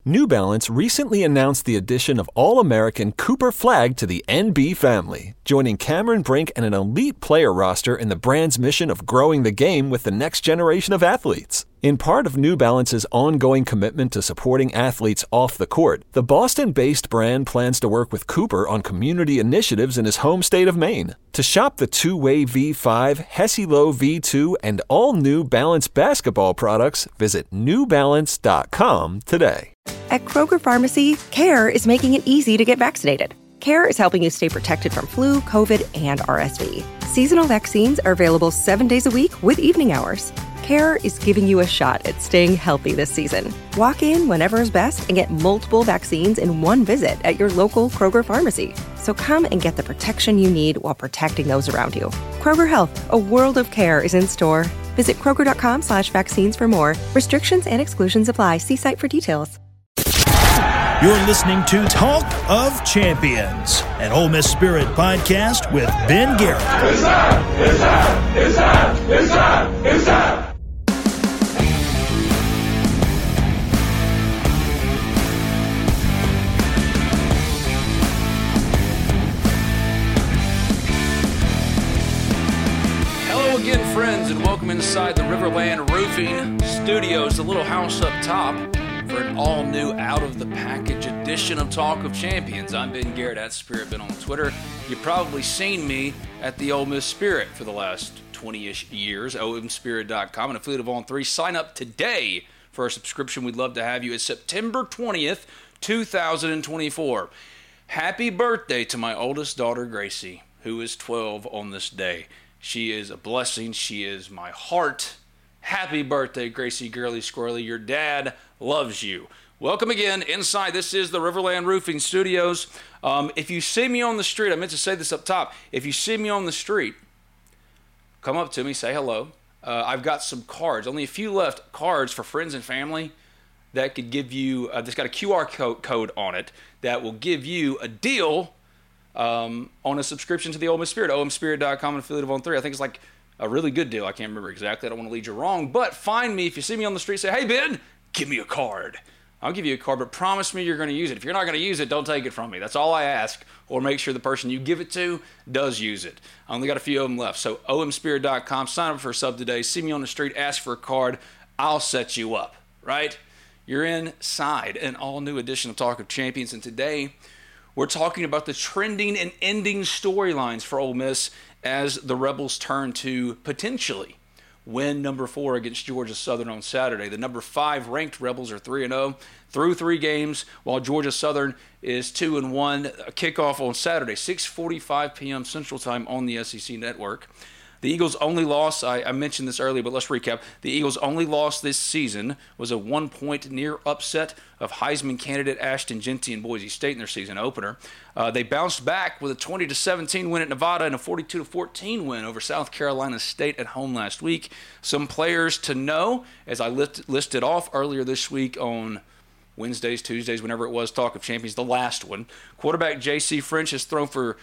New Balance recently announced the addition of All-American Cooper Flagg to the NB family, joining Cameron Brink and an elite player roster in the brand's mission of growing the game with the next generation of athletes. In part of New Balance's ongoing commitment to supporting athletes off the court, the Boston-based brand plans to work with Cooper on community initiatives in his home state of Maine. To shop the two-way V5, Hesi-Lo V2, and all New Balance basketball products, visit newbalance.com today. At Kroger Pharmacy, CARE is making it easy to get vaccinated. CARE is helping you stay protected from flu, COVID, and RSV. Seasonal vaccines are available 7 days a week with evening hours. CARE is giving you a shot at staying healthy this season. Walk in whenever is best and get multiple vaccines in one visit at your local Kroger Pharmacy. So come and get the protection you need while protecting those around you. Kroger Health, a world of care is in store. Visit Kroger.com/vaccines for more. Restrictions and exclusions apply. See site for details. You're listening to Talk of Champions, an Ole Miss Spirit podcast with Ben Garrett. It's time! It's time! It's time! It's time! It's time! Hello again, friends, and welcome inside the Riverland Roofing Studios, the little house up top, for an all-new, out-of-the-package edition of Talk of Champions. I'm Ben Garrett, at Spirit Ben on Twitter. You've probably seen me at the Ole Miss Spirit for the last 20-ish years, omspirit.com, and affiliate of On3. Sign up today for a subscription. We'd love to have you. It's September 20th, 2024. Happy birthday to my oldest daughter, Gracie, who is 12 on this day. She is a blessing. She is my heart. Happy birthday, Gracie Girly Squirrely. Your dad loves you. Welcome again inside. This is the Riverland Roofing Studios. If you see me on the street, I meant to say this up top. If you see me on the street, come up to me, say hello. I've got some cards, only a few left, cards for friends and family that could give you, that's got a QR code on it that will give you a deal on a subscription to the Ole Miss Spirit, omspirit.com, and affiliate of On3. I think it's like a really good deal. I can't remember exactly. I don't want to lead you wrong. But find me. If you see me on the street, say, hey, Ben, give me a card. I'll give you a card, but promise me you're going to use it. If you're not going to use it, don't take it from me. That's all I ask. Or make sure the person you give it to does use it. I only got a few of them left. So omspirit.com. Sign up for a sub today. See me on the street. Ask for a card. I'll set you up. Right? You're inside an all-new edition of Talk of Champions. And today we're talking about the trending and ending storylines for Ole Miss as the Rebels turn to potentially win number 4 against Georgia Southern on Saturday. The number 5 ranked Rebels are 3-0 through 3 games, while Georgia Southern is 2-1. A kickoff on Saturday, 6:45 p.m. Central Time on the SEC Network. The Eagles' only loss, I mentioned this earlier, but let's recap. The Eagles' only loss this season was a 1-point near upset of Heisman candidate Ashton Jeanty and Boise State in their season opener. They bounced back with a 20-17 win at Nevada and a 42-14 win over South Carolina State at home last week. Some players to know, as I listed off earlier this week on Wednesdays, Tuesdays, whenever it was, Talk of Champions, the last one. Quarterback J.C. French has thrown for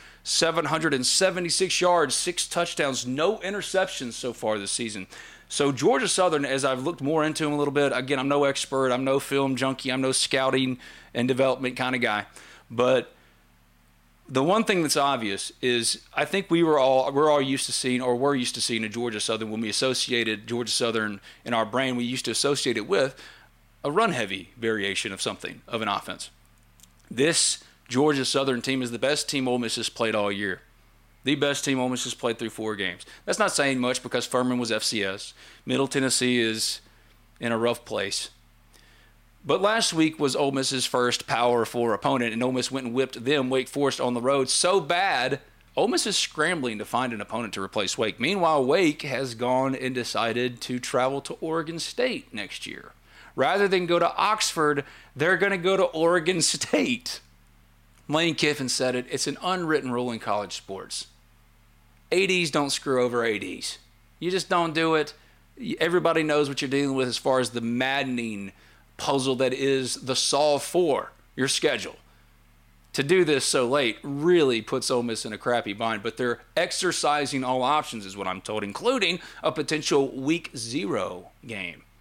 776 yards, 6 touchdowns, no interceptions so far this season. So Georgia Southern, as I've looked more into them a little bit, again, I'm no expert, I'm no film junkie, I'm no scouting and development kind of guy. But the one thing that's obvious is I think we're all used to seeing, or we're used to seeing a Georgia Southern, when we associated Georgia Southern in our brain, we used to associate it with a run-heavy variation of something, of an offense. This Georgia Southern team is the best team Ole Miss has played all year. The best team Ole Miss has played through 4 games. That's not saying much because Furman was FCS. Middle Tennessee is in a rough place. But last week was Ole Miss's first Power 4 opponent, and Ole Miss went and whipped them, Wake Forest, on the road so bad, Ole Miss is scrambling to find an opponent to replace Wake. Meanwhile, Wake has gone and decided to travel to Oregon State next year. Rather than go to Oxford, they're going to go to Oregon State. Lane Kiffin said it. It's an unwritten rule in college sports. ADs don't screw over ADs. You just don't do it. Everybody knows what you're dealing with as far as the maddening puzzle that is the solve for your schedule. To do this so late really puts Ole Miss in a crappy bind, but they're exercising all options is what I'm told, including a potential week 0 game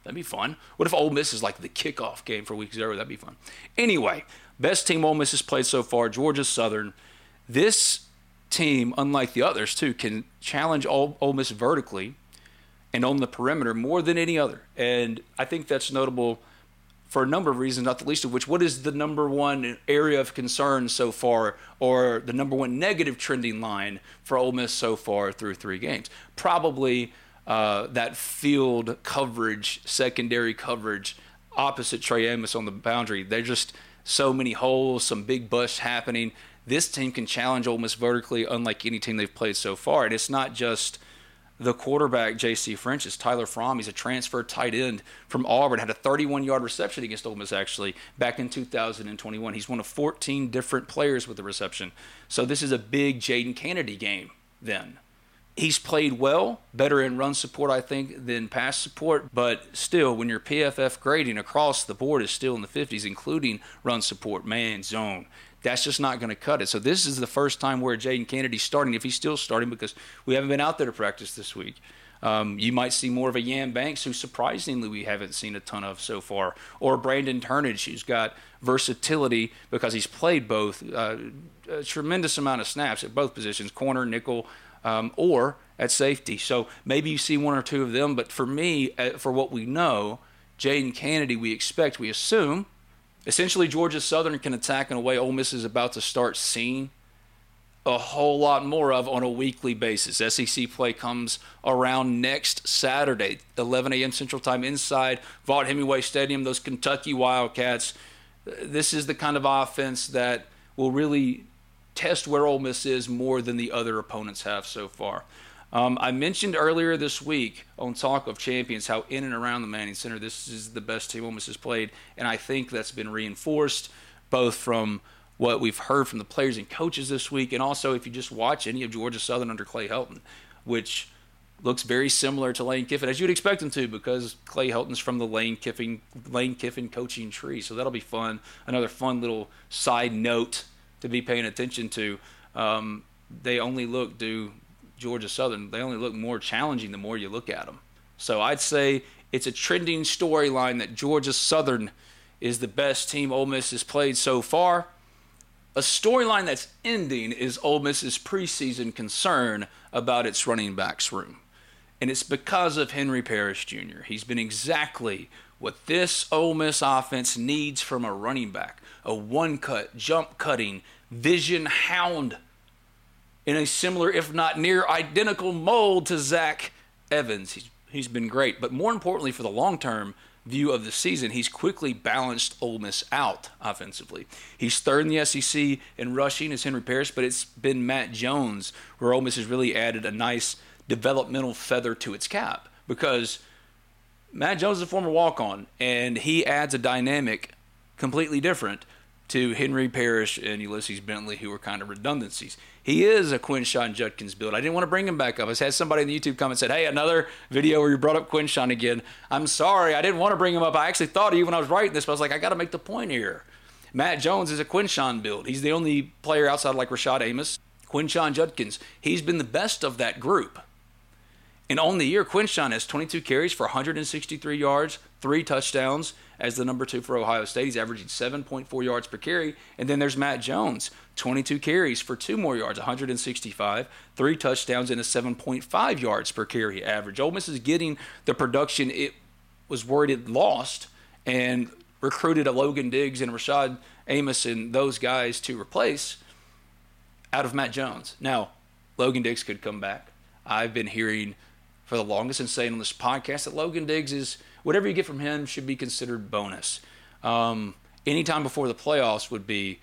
That'd be fun. What if Ole Miss is like the kickoff game for week 0? That'd be fun. Anyway, best team Ole Miss has played so far, Georgia Southern. This team, unlike the others too, can challenge Ole Miss vertically and on the perimeter more than any other. And I think that's notable for a number of reasons, not the least of which, what is the number one area of concern so far, or the number one negative trending line for Ole Miss so far through 3 games? Probably that field coverage, secondary coverage, opposite Trey Amos on the boundary. There's just so many holes, some big busts happening. This team can challenge Ole Miss vertically unlike any team they've played so far. And it's not just the quarterback, J.C. French, is Tyler Fromm. He's a transfer tight end from Auburn. Had a 31-yard reception against Ole Miss, actually, back in 2021. He's one of 14 different players with the reception. So this is a big Jaden Kennedy game then. He's played well, better in run support, I think, than pass support. But still, when your PFF grading across the board is still in the 50s, including run support, man, zone, that's just not going to cut it. So this is the first time where Jaden Kennedy's starting, if he's still starting, because we haven't been out there to practice this week. You might see more of a Yam Banks, who surprisingly we haven't seen a ton of so far, or Brandon Turnage, who's got versatility because he's played both, a tremendous amount of snaps at both positions, corner, nickel, or at safety. So maybe you see one or two of them, but for me, for what we know, Jaden Kennedy, we assume, essentially Georgia Southern can attack in a way Ole Miss is about to start seeing a whole lot more of on a weekly basis. SEC play comes around next Saturday, 11 a.m. Central Time, inside Vaught Hemingway Stadium, those Kentucky Wildcats. This is the kind of offense that will really test where Ole Miss is more than the other opponents have so far. I mentioned earlier this week on Talk of Champions how in and around the Manning Center, this is the best team Ole Miss has played, and I think that's been reinforced both from what we've heard from the players and coaches this week, and also if you just watch any of Georgia Southern under Clay Helton, which looks very similar to Lane Kiffin, as you'd expect him to, because Clay Helton's from the Lane Kiffin coaching tree, so that'll be fun. Another fun little side note to be paying attention to. Georgia Southern, they only look more challenging the more you look at them. So I'd say it's a trending storyline that Georgia Southern is the best team Ole Miss has played so far. A storyline that's ending is Ole Miss's preseason concern about its running backs room. And it's because of Henry Parrish Jr. He's been exactly what this Ole Miss offense needs from a running back. A one-cut, jump-cutting, vision hound in a similar, if not near identical mold to Zach Evans. He's been great. But more importantly, for the long-term view of the season, he's quickly balanced Ole Miss out offensively. He's third in the SEC in rushing as Henry Parrish, but it's been Matt Jones where Ole Miss has really added a nice developmental feather to its cap, because Matt Jones is a former walk-on, and he adds a dynamic completely different to Henry Parrish and Ulysses Bentley, who are kind of redundancies. He is a Quinshon Judkins build. I didn't want to bring him back up. I had somebody in the YouTube comment said, hey, another video where you brought up Quinshon again. I'm sorry, I didn't want to bring him up. I actually thought of you when I was writing this, but I was like, I got to make the point here. Matt Jones is a Quinshon build. He's the only player outside of like Rashad Amos. Quinshon Judkins, he's been the best of that group. And on the year, Quinshon has 22 carries for 163 yards, 3 touchdowns as the number 2 for Ohio State. He's averaging 7.4 yards per carry. And then there's Matt Jones, 22 carries for 2 more yards, 165, 3 touchdowns, and a 7.5 yards per carry average. Ole Miss is getting the production it was worried it lost, and recruited a Logan Diggs and Rashad Amos and those guys to replace out of Matt Jones. Now, Logan Diggs could come back. I've been hearing for the longest and saying on this podcast that Logan Diggs is, whatever you get from him should be considered bonus. Anytime before the playoffs would be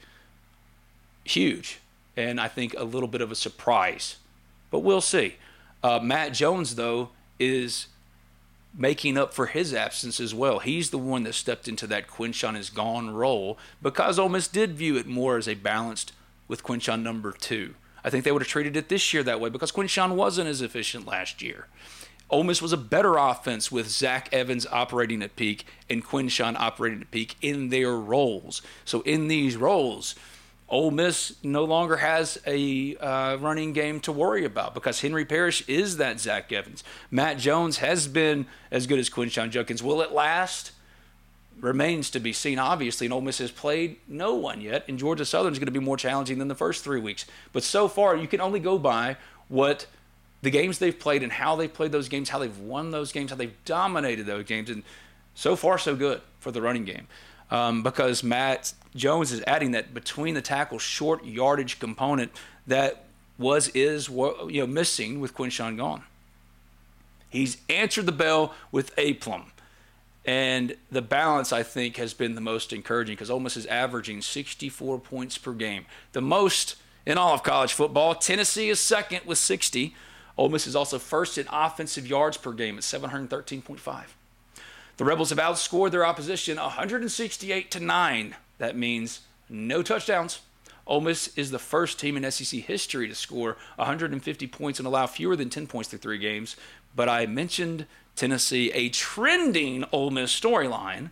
huge, and I think a little bit of a surprise. But we'll see. Matt Jones, though, is making up for his absence as well. He's the one that stepped into that Quinshon is gone role, because Ole Miss did view it more as a balanced with Quinshon number 2. I think they would have treated it this year that way because Quinshon wasn't as efficient last year. Ole Miss was a better offense with Zach Evans operating at peak and Quinshon operating at peak in their roles. So in these roles, Ole Miss no longer has a running game to worry about because Henry Parrish is that Zach Evans. Matt Jones has been as good as Quinshon Judkins. Will it last? Remains to be seen, obviously, and Ole Miss has played no one yet, and Georgia Southern is going to be more challenging than the first 3 weeks. But so far, you can only go by what the games they've played and how they've played those games, how they've won those games, how they've dominated those games, and so far, so good for the running game. Because Matt Jones is adding that between the tackles short yardage component that is missing with Quinshon gone. He's answered the bell with aplomb. And the balance, I think, has been the most encouraging because Ole Miss is averaging 64 points per game. The most in all of college football. Tennessee is second with 60. Ole Miss is also first in offensive yards per game at 713.5. The Rebels have outscored their opposition 168-9. That means no touchdowns. Ole Miss is the first team in SEC history to score 150 points and allow fewer than 10 points through 3 games. But I mentioned Tennessee. A trending Ole Miss storyline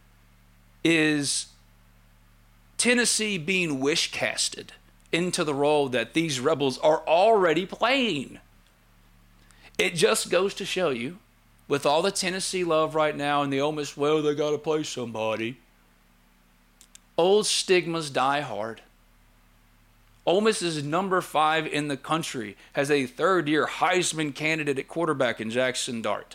is Tennessee being wish-casted into the role that these Rebels are already playing. It just goes to show you, with all the Tennessee love right now and the Ole Miss, well, they got to play somebody. Old stigmas die hard. Ole Miss is number 5 in the country, has a third-year Heisman candidate at quarterback in Jackson Dart.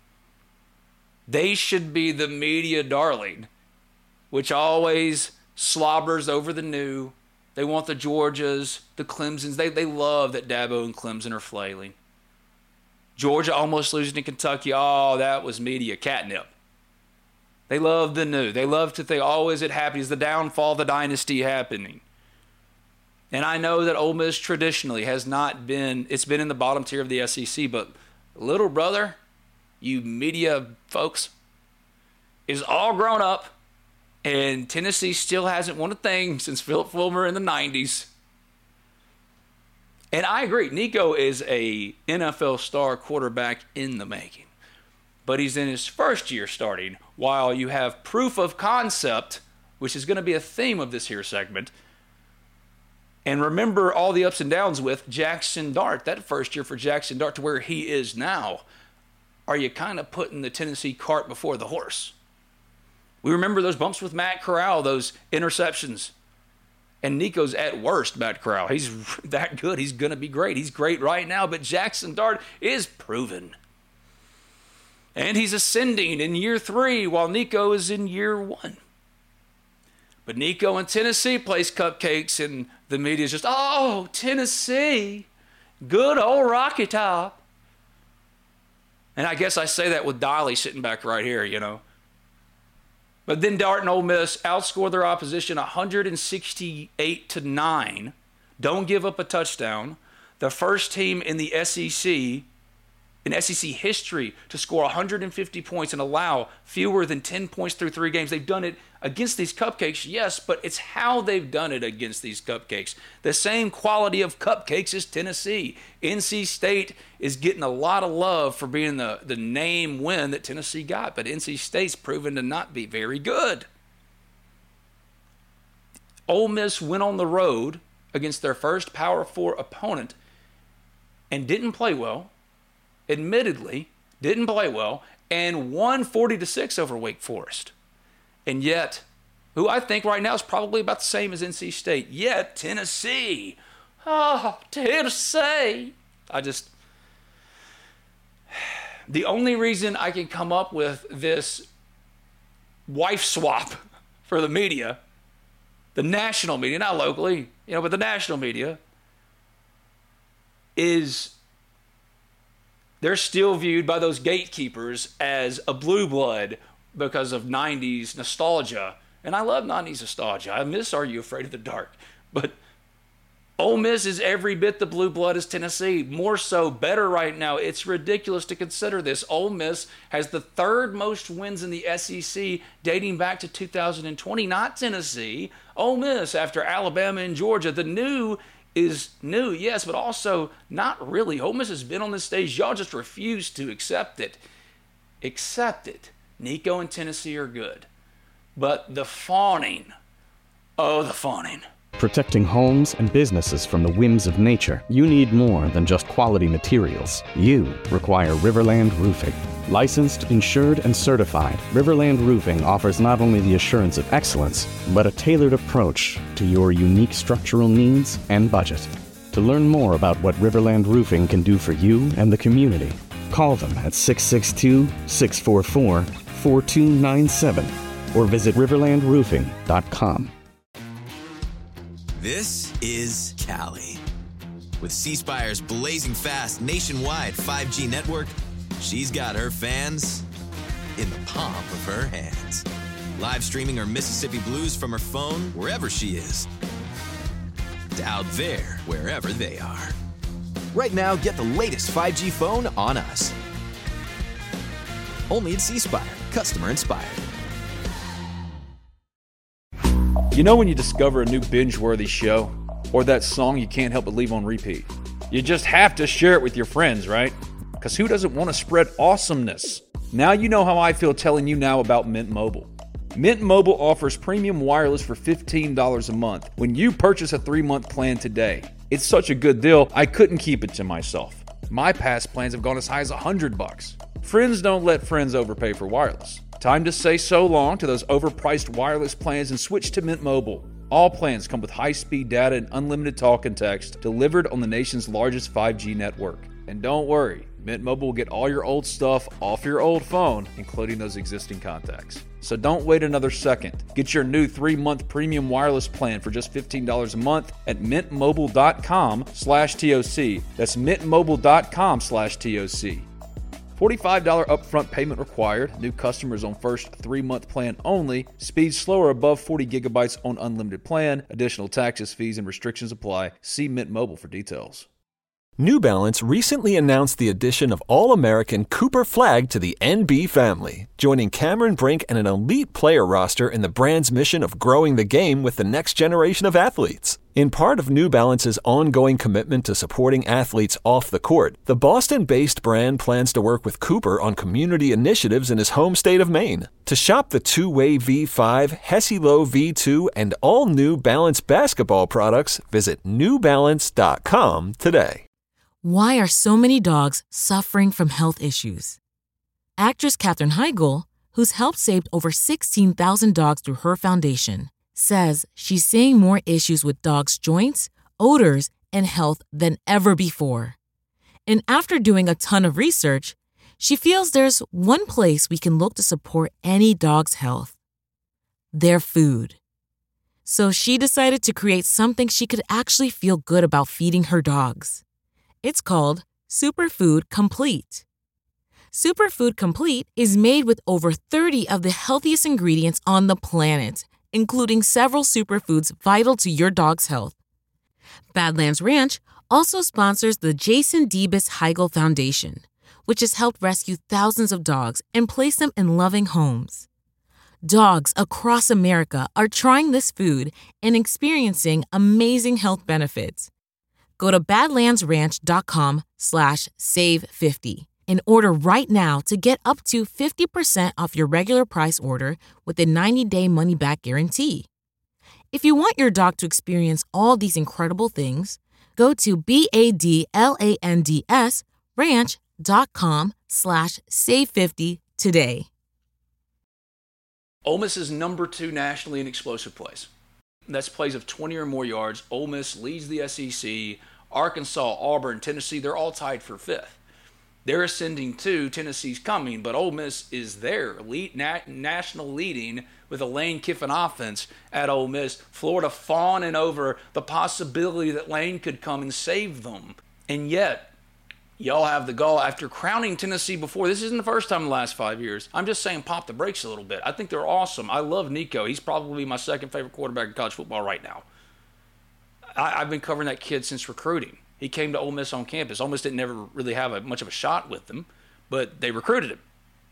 They should be the media darling, which always slobbers over the new. They want the Georgias, the Clemsons. They love that Dabo and Clemson are flailing. Georgia almost losing to Kentucky. Oh, that was media catnip. They love the new. They love to think always it happens. The downfall of the dynasty happening. And I know that Ole Miss traditionally has not been, it's been in the bottom tier of the SEC, but little brother, you media folks, is all grown up, and Tennessee still hasn't won a thing since Philip Fulmer in the 90s. And I agree, Nico is a NFL star quarterback in the making. But he's in his first year starting, while you have proof of concept, which is going to be a theme of this here segment. And remember all the ups and downs with Jackson Dart, that first year for Jackson Dart to where he is now. Are you kind of putting the Tennessee cart before the horse? We remember those bumps with Matt Corral, those interceptions. And Nico's at worst, Matt Corral. He's that good. He's going to be great. He's great right now, but Jackson Dart is proven. And he's ascending in year 3 while Nico is in year 1. But Nico in Tennessee plays cupcakes and the media's just, oh, Tennessee, good old Rocky Top. And I guess I say that with Dolly sitting back right here, you know. But then Dart and Ole Miss outscore their opposition 168-9. Don't give up a touchdown. The first team in the SEC, in SEC history, to score 150 points and allow fewer than 10 points through 3 games. They've done it against these cupcakes, yes, but it's how they've done it against these cupcakes. The same quality of cupcakes as Tennessee. NC State is getting a lot of love for being the name win that Tennessee got, but NC State's proven to not be very good. Ole Miss went on the road against their first Power 4 opponent and didn't play well. Admittedly, didn't play well, and won 40-6 over Wake Forest. And yet, who I think right now is probably about the same as NC State, yet Tennessee. Oh, Tennessee. The only reason I can come up with this wife swap for the media, the national media, not locally, but the national media, is they're still viewed by those gatekeepers as a blue blood because of 90s nostalgia. And I love 90s nostalgia. I miss Are You Afraid of the Dark? But Ole Miss is every bit the blue blood as Tennessee. More so, better right now. It's ridiculous to consider this. Ole Miss has the 3rd most wins in the SEC dating back to 2020. Not Tennessee. Ole Miss after Alabama and Georgia. The new is new, yes, but also not really. Ole Miss has been on this stage. Y'all just refuse to accept it. Accept it. Nico and Tennessee are good. But the fawning, oh, the fawning. Protecting homes and businesses from the whims of nature, you need more than just quality materials. You require Riverland Roofing. Licensed, insured, and certified, Riverland Roofing offers not only the assurance of excellence, but a tailored approach to your unique structural needs and budget. To learn more about what Riverland Roofing can do for you and the community, call them at 662-644-4297 or visit riverlandroofing.com. This is Cali. With C Spire's blazing fast nationwide 5G network, she's got her fans in the palm of her hands. Live streaming her Mississippi Blues from her phone wherever she is. To out there wherever they are. Right now, get the latest 5G phone on us. Only at C Spire. Customer inspired. You know when you discover a new binge-worthy show? Or that song you can't help but leave on repeat? You just have to share it with your friends, right? Because who doesn't want to spread awesomeness? Now you know how I feel telling you now about Mint Mobile. Mint Mobile offers premium wireless for $15 a month when you purchase a 3-month plan today. It's such a good deal, I couldn't keep it to myself. My past plans have gone as high as $100. Friends don't let friends overpay for wireless. Time to say so long to those overpriced wireless plans and switch to Mint Mobile. All plans come with high-speed data and unlimited talk and text delivered on the nation's largest 5G network. And don't worry, Mint Mobile will get all your old stuff off your old phone, including those existing contacts. So don't wait another second. Get your new 3-month premium wireless plan for just $15 a month at mintmobile.com/TOC. That's mintmobile.com/TOC. $45 upfront payment required. New customers on first 3-month plan only. Speed slower above 40 gigabytes on unlimited plan. Additional taxes, fees, and restrictions apply. See Mint Mobile for details. New Balance recently announced the addition of All-American Cooper Flag to the NB family, joining Cameron Brink and an elite player roster in the brand's mission of growing the game with the next generation of athletes. In part of New Balance's ongoing commitment to supporting athletes off the court, the Boston-based brand plans to work with Cooper on community initiatives in his home state of Maine. To shop the two-way V5, Hesi-Lo V2, and all New Balance basketball products, visit newbalance.com today. Why are so many dogs suffering from health issues? Actress Katherine Heigl, who's helped save over 16,000 dogs through her foundation, says she's seeing more issues with dogs' joints, odors, and health than ever before. And after doing a ton of research, she feels there's one place we can look to support any dog's health: their food. So she decided to create something she could actually feel good about feeding her dogs. It's called Superfood Complete. Superfood Complete is made with over 30 of the healthiest ingredients on the planet, including several superfoods vital to your dog's health. Badlands Ranch also sponsors the Jason Debus Heigl Foundation, which has helped rescue thousands of dogs and place them in loving homes. Dogs across America are trying this food and experiencing amazing health benefits. Go to badlandsranch.com/save50 and order right now to get up to 50% off your regular price order with a 90-day money-back guarantee. If you want your dog to experience all these incredible things, go to badlandsranch.com/save50 today. Ole Miss is number 2 nationally in explosive plays. That's plays of 20 or more yards. Ole Miss leads the SEC. Arkansas, Auburn, Tennessee, they're all tied for 5th. They're ascending too. Tennessee's coming, but Ole Miss is there, national leading with a Lane Kiffin offense at Ole Miss. Florida fawning over the possibility that Lane could come and save them. And yet, y'all have the gall after crowning Tennessee before. This isn't the first time in the last 5 years. I'm just saying pop the brakes a little bit. I think they're awesome. I love Nico. He's probably my second favorite quarterback in college football right now. I've been covering that kid since recruiting. He came to Ole Miss on campus. Ole Miss didn't never really have much of a shot with him, but they recruited him.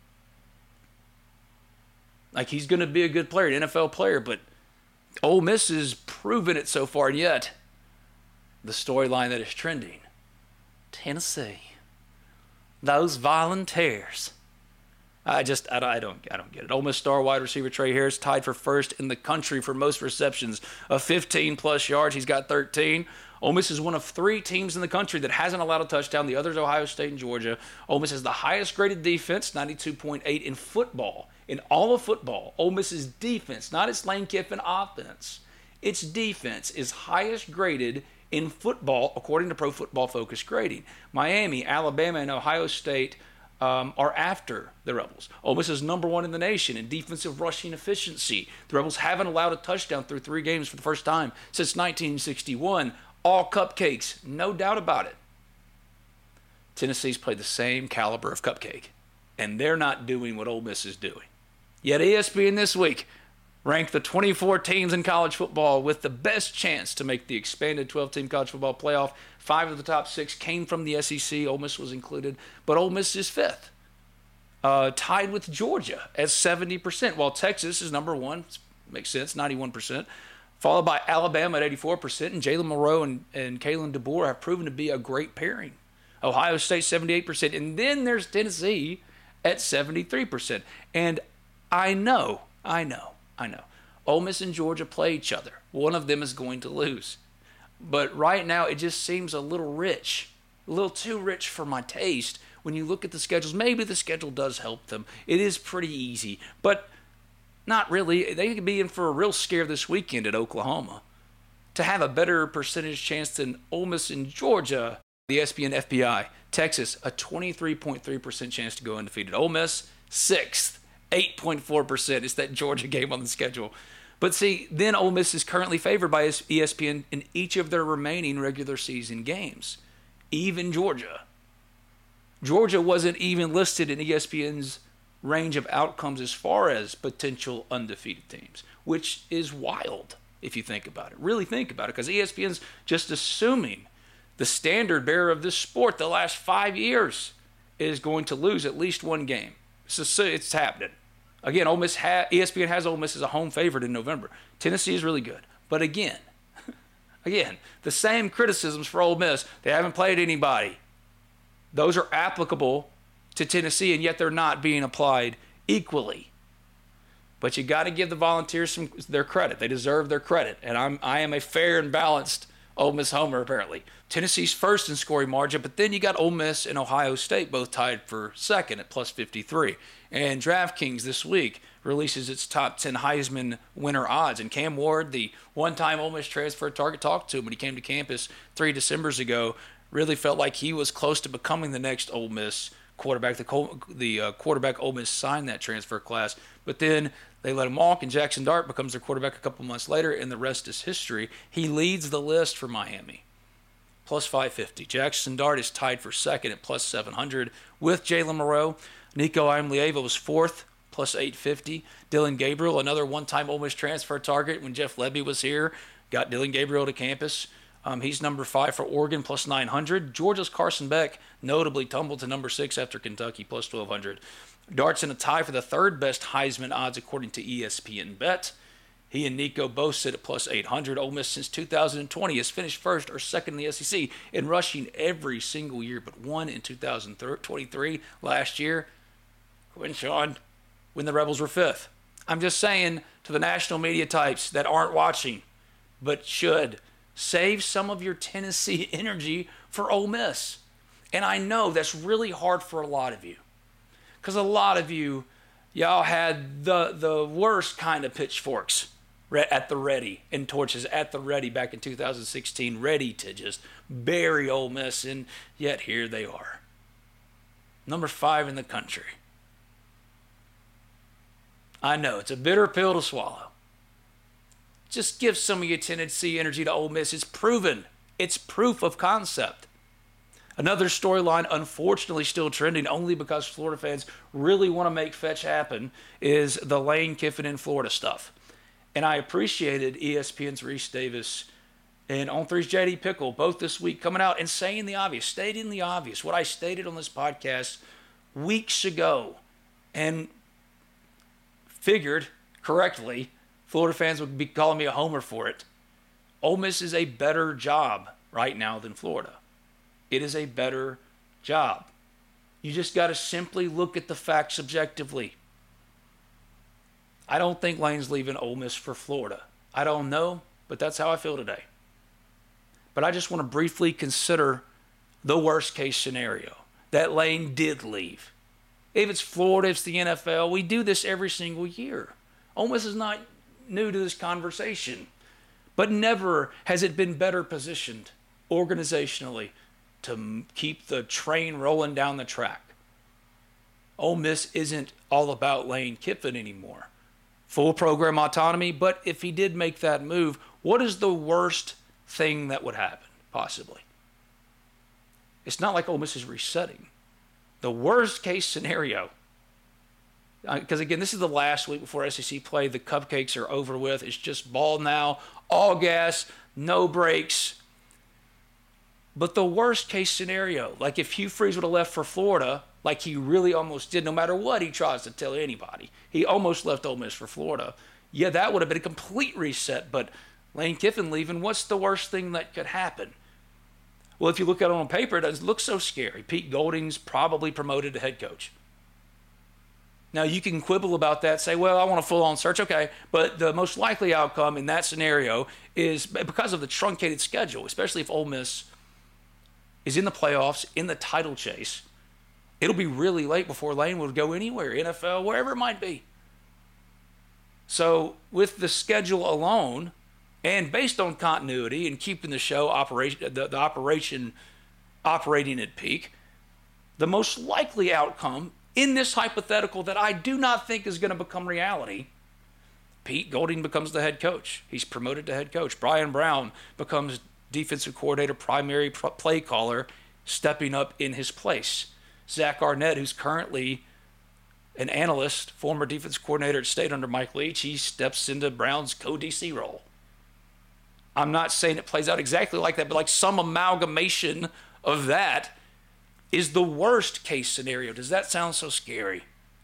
Like, he's going to be a good player, an NFL player, but Ole Miss has proven it so far, and yet the storyline that is trending, Tennessee, those volunteers, I don't get it. Ole Miss star wide receiver Trey Harris tied for first in the country for most receptions of 15-plus yards. He's got 13. Ole Miss is one of 3 teams in the country that hasn't allowed a touchdown. The other is Ohio State and Georgia. Ole Miss has the highest graded defense, 92.8 in football. In all of football, Ole Miss's defense, not its Lane Kiffin offense, its defense is highest graded in football according to Pro Football Focus grading. Miami, Alabama, and Ohio State are after the Rebels. Ole Miss is number 1 in the nation in defensive rushing efficiency. The Rebels haven't allowed a touchdown through 3 games for the first time since 1961. All cupcakes, no doubt about it. Tennessee's played the same caliber of cupcake, and they're not doing what Ole Miss is doing. Yet ESPN this week ranked the 24 teams in college football with the best chance to make the expanded 12-team college football playoff. 5 of the top 6 came from the SEC. Ole Miss was included, but Ole Miss is 5th, tied with Georgia at 70%, while Texas is number 1. Makes sense, 91%, followed by Alabama at 84%, and Jalen Moreau and Kalen DeBoer have proven to be a great pairing. Ohio State, 78%, and then there's Tennessee at 73%. And I know. Ole Miss and Georgia play each other. One of them is going to lose. But right now, it just seems a little rich, a little too rich for my taste. When you look at the schedules, maybe the schedule does help them. It is pretty easy, but not really. They could be in for a real scare this weekend at Oklahoma. To have a better percentage chance than Ole Miss and Georgia, the ESPN FPI, Texas, a 23.3% chance to go undefeated. Ole Miss, 6th. 8.4%. It's that Georgia game on the schedule. But see, then Ole Miss is currently favored by ESPN in each of their remaining regular season games. Even Georgia. Georgia wasn't even listed in ESPN's range of outcomes as far as potential undefeated teams, which is wild if you think about it. Really think about it, because ESPN's just assuming the standard bearer of this sport the last 5 years is going to lose at least one game. So it's happening. Again, ESPN has Ole Miss as a home favorite in November. Tennessee is really good. But again, the same criticisms for Ole Miss. They haven't played anybody. Those are applicable to Tennessee, and yet they're not being applied equally. But you got to give the Volunteers their credit. They deserve their credit. And I am a fair and balanced Ole Miss homer, apparently. Tennessee's first in scoring margin, but then you got Ole Miss and Ohio State both tied for second at plus 53. And DraftKings this week releases its top 10 Heisman winner odds. And Cam Ward, the one-time Ole Miss transfer target, talked to him when he came to campus 3 Decembers ago, really felt like he was close to becoming the next Ole Miss quarterback. The quarterback Ole Miss signed that transfer class, but then they let him walk, and Jackson Dart becomes their quarterback a couple months later, and the rest is history. He leads the list for Miami, plus 550. Jackson Dart is tied for second at plus 700 with Jalen Moreau. Nico Imlieva was 4th, plus 850. Dylan Gabriel, another one-time Ole Miss transfer target when Jeff Lebby was here, got Dylan Gabriel to campus. He's number 5 for Oregon, plus 900. Georgia's Carson Beck notably tumbled to number 6 after Kentucky, plus 1,200. Dart's in a tie for the third best Heisman odds according to ESPN Bet. He and Nico both sit at plus 800. Ole Miss since 2020 has finished first or second in the SEC in rushing every single year, but one in 2023 last year. Quinshawn, when the Rebels were 5th. I'm just saying to the national media types that aren't watching, but should, save some of your Tennessee energy for Ole Miss. And I know that's really hard for a lot of you, because a lot of y'all had the worst kind of pitchforks at the ready and torches at the ready back in 2016, ready to just bury Ole Miss, and yet here they are. Number 5 in the country. I know, it's a bitter pill to swallow. Just give some of your Tennessee energy to Ole Miss. It's proven. It's proof of concept. Another storyline, unfortunately still trending only because Florida fans really want to make fetch happen, is the Lane Kiffin in Florida stuff. And I appreciated ESPN's Reese Davis and On3's J.D. Pickle both this week coming out and saying the obvious, stating the obvious, what I stated on this podcast weeks ago, and figured correctly Florida fans would be calling me a homer for it. Ole Miss is a better job right now than Florida. It is a better job. You just got to simply look at the facts objectively. I don't think Lane's leaving Ole Miss for Florida. I don't know, but that's how I feel today. But I just want to briefly consider the worst case scenario, that Lane did leave. If it's Florida, if it's the NFL, we do this every single year. Ole Miss is not new to this conversation, but never has it been better positioned organizationally to keep the train rolling down the track. Ole Miss isn't all about Lane Kiffin anymore. Full program autonomy, but if he did make that move, what is the worst thing that would happen, possibly? It's not like Ole Miss is resetting. The worst case scenario, because again, this is the last week before SEC play. The cupcakes are over with. It's just ball now, all gas, no brakes. But the worst case scenario, like if Hugh Freeze would have left for Florida, like he really almost did, no matter what he tries to tell anybody, he almost left Ole Miss for Florida. Yeah, that would have been a complete reset. But Lane Kiffin leaving, what's the worst thing that could happen? Well, if you look at it on paper, it doesn't look so scary. Pete Golding's probably promoted to head coach. Now, you can quibble about that, say, well, I want a full-on search. Okay, but the most likely outcome in that scenario is because of the truncated schedule, especially if Ole Miss is in the playoffs, in the title chase, it'll be really late before Lane would go anywhere, NFL, wherever it might be. So with the schedule alone, and based on continuity and keeping the show the operation operating at peak, the most likely outcome in this hypothetical that I do not think is going to become reality, Pete Golding becomes the head coach. He's promoted to head coach. Brian Brown becomes defensive coordinator, primary play caller, stepping up in his place. Zach Arnett, who's currently an analyst, former defensive coordinator at State under Mike Leach, he steps into Brown's co-DC role. I'm not saying it plays out exactly like that, but like some amalgamation of that is the worst case scenario. Does that sound so scary?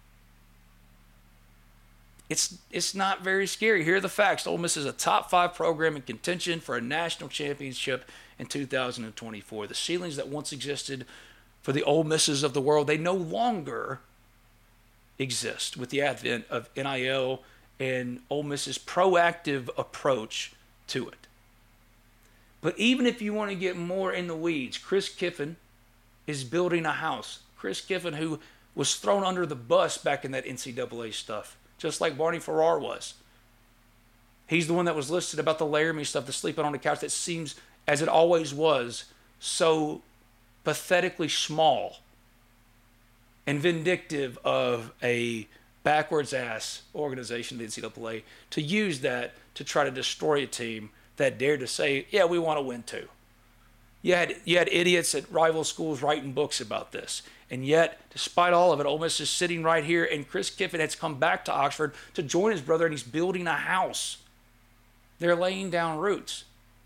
It's not very scary. Here are the facts. Ole Miss is a top 5 program in contention for a national championship in 2024. The ceilings that once existed for the Ole Misses of the world, they no longer exist with the advent of NIL and Ole Miss's proactive approach to it. But even if you want to get more in the weeds, Chris Kiffin is building a house. Chris Kiffin, who was thrown under the bus back in that NCAA stuff, just like Barney Farrar was. He's the one that was listed about the Laramie stuff, the sleeping on the couch that seems, as it always was, so pathetically small and vindictive of a backwards-ass organization, the NCAA, to use that to try to destroy a team that dared to say, yeah, we want to win too. You had idiots at rival schools writing books about this. And yet, despite all of it, Ole Miss is sitting right here, and Chris Kiffin has come back to Oxford to join his brother, and he's building a house. They're laying down roots.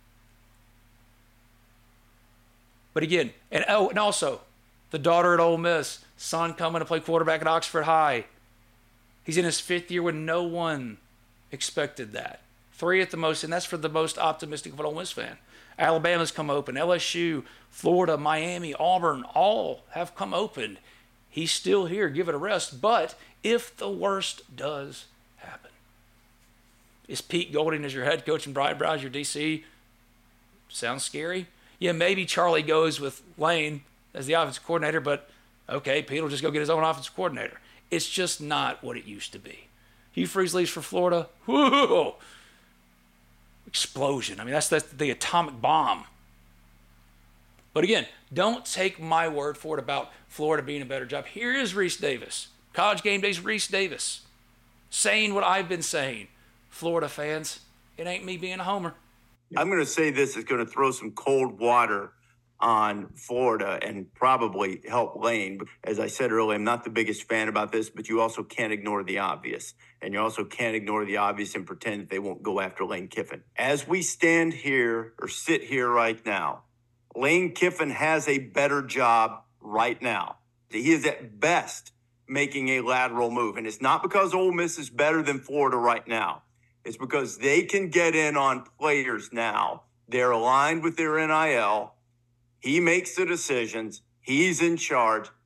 But again, and also, the daughter at Ole Miss, son coming to play quarterback at Oxford High. He's in his 5th year when no one expected that. 3 at the most, and that's for the most optimistic of an Ole Miss fan. Alabama's come open. LSU, Florida, Miami, Auburn, all have come open. He's still here. Give it a rest. But if the worst does happen, is Pete Golding as your head coach and Brian Brown as your DC? Sounds scary. Yeah, maybe Charlie goes with Lane as the offensive coordinator, but okay, Pete will just go get his own offensive coordinator. It's just not what it used to be. Hugh Freeze leaves for Florida. Whoa! Explosion. I mean, that's the atomic bomb. But again, don't take my word for it about Florida being a better job. Here is Reese Davis, College Game Day's Reese Davis, saying what I've been saying. Florida fans, it ain't me being a homer. I'm going to say this is going to throw some cold water on Florida and probably help Lane. As I said earlier, I'm not the biggest fan about this, but you also can't ignore the obvious. And you also can't ignore the obvious and pretend that they won't go after Lane Kiffin. As we stand here or sit here right now, Lane Kiffin has a better job right now. He is at best making a lateral move. And it's not because Ole Miss is better than Florida right now. It's because they can get in on players now. They're aligned with their NIL. He makes the decisions. He's in charge.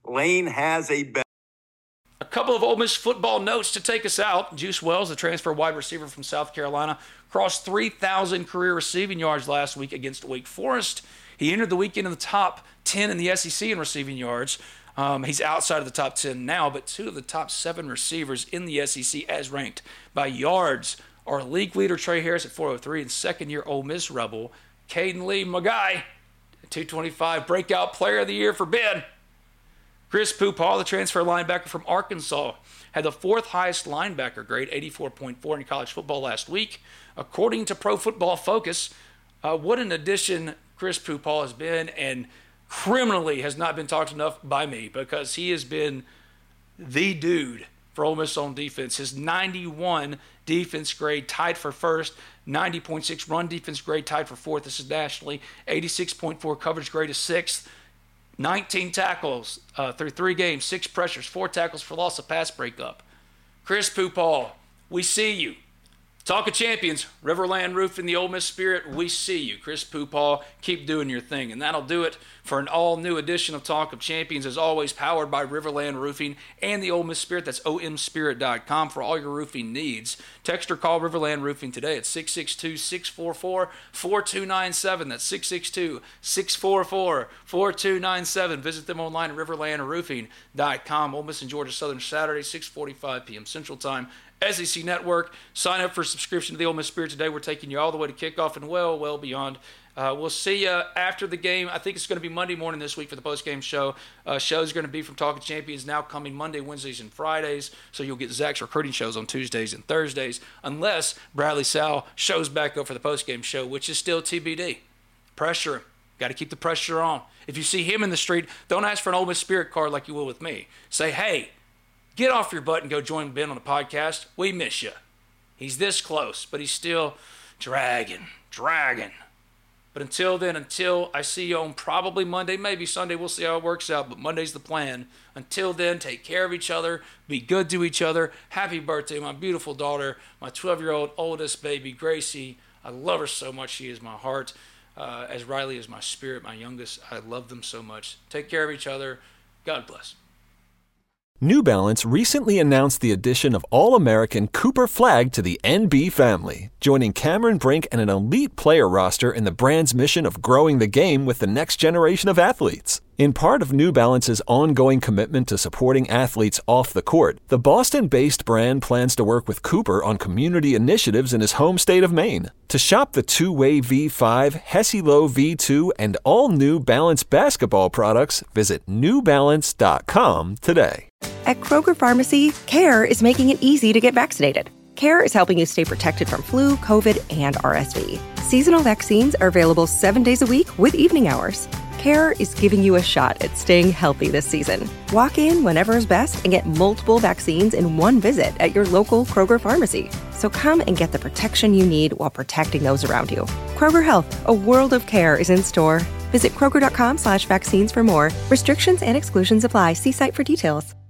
Lane has a better. A couple of Ole Miss football notes to take us out. Juice Wells, the transfer wide receiver from South Carolina, crossed 3,000 career receiving yards last week against Wake Forest. He entered the weekend in the top 10 in the SEC in receiving yards. He's outside of the top 10 now, but 2 of the top 7 receivers in the SEC as ranked by yards are league leader Trey Harris at 403 and second-year Ole Miss Rebel Caden Lee, my guy, at 225. Breakout player of the year for Ben. Chris Poopaw, the transfer linebacker from Arkansas, had the 4th highest linebacker grade, 84.4 in college football last week. According to Pro Football Focus, what an addition Chris Poopaw has been, and criminally has not been talked enough by me, because he has been the dude for Ole Miss on defense. His 91 defense grade tied for first, 90.6 run defense grade tied for 4th. This is nationally. 86.4 coverage grade is 6th. 19 tackles through 3 games, 6 pressures, 4 tackles for loss of pass breakup. Chris Poopaw, we see you. Talk of Champions, Riverland Roofing, the Ole Miss Spirit, we see you. Chris Poopaw, keep doing your thing. And that'll do it for an all-new edition of Talk of Champions, as always, powered by Riverland Roofing and the Ole Miss Spirit. That's omspirit.com for all your roofing needs. Text or call Riverland Roofing today at 662-644-4297. That's 662-644-4297. Visit them online at riverlandroofing.com. Ole Miss and Georgia Southern Saturday, 6:45 p.m. Central Time. SEC Network. Sign up for a subscription to the Ole Miss Spirit today. We're taking you all the way to kickoff and well beyond. We'll see you after the game. I think it's going to be Monday morning this week for the post-game show. Show's going to be from Talking Champions now coming Monday, Wednesdays, and Fridays. So you'll get Zach's recruiting shows on Tuesdays and Thursdays, unless Bradley Sal shows back up for the post-game show, which is still TBD. Pressure him. Got to keep the pressure on. If you see him in the street, don't ask for an Ole Miss Spirit card like you will with me. Say, hey, get off your butt and go join Ben on the podcast. We miss you. He's this close, but he's still dragging. But until then, until I see you on probably Monday, maybe Sunday, we'll see how it works out, but Monday's the plan. Until then, take care of each other. Be good to each other. Happy birthday, my beautiful daughter, my 12-year-old oldest baby, Gracie. I love her so much. She is my heart. As Riley is my spirit, my youngest. I love them so much. Take care of each other. God bless. New Balance recently announced the addition of All-American Cooper Flag to the NB family, joining Cameron Brink and an elite player roster in the brand's mission of growing the game with the next generation of athletes. In part of New Balance's ongoing commitment to supporting athletes off the court, the Boston-based brand plans to work with Cooper on community initiatives in his home state of Maine. To shop the two-way V5, Hesi-Lo V2, and all New Balance basketball products, visit newbalance.com today. At Kroger Pharmacy, CARE is making it easy to get vaccinated. CARE is helping you stay protected from flu, COVID, and RSV. Seasonal vaccines are available 7 days a week with evening hours. CARE is giving you a shot at staying healthy this season. Walk in whenever is best and get multiple vaccines in one visit at your local Kroger Pharmacy. So come and get the protection you need while protecting those around you. Kroger Health, a world of care is in store. Visit Kroger.com/vaccines for more. Restrictions and exclusions apply. See site for details.